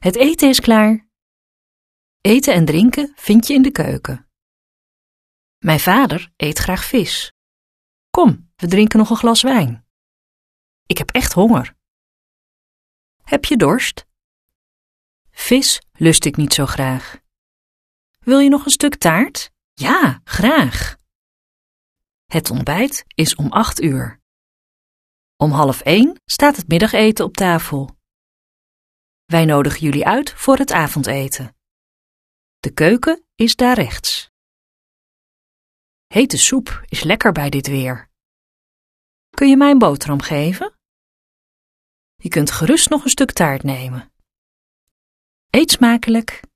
Het eten is klaar. Eten en drinken vind je in de keuken. Mijn vader eet graag vis. Kom, we drinken nog een glas wijn. Ik heb echt honger. Heb je dorst? Vis lust ik niet zo graag. Wil je nog een stuk taart? Ja, graag. Het ontbijt is om 8:00. Om 12:30 staat het middageten op tafel. Wij nodigen jullie uit voor het avondeten. De keuken is daar rechts. Hete soep is lekker bij dit weer. Kun je mij een boterham geven? Je kunt gerust nog een stuk taart nemen. Eet smakelijk!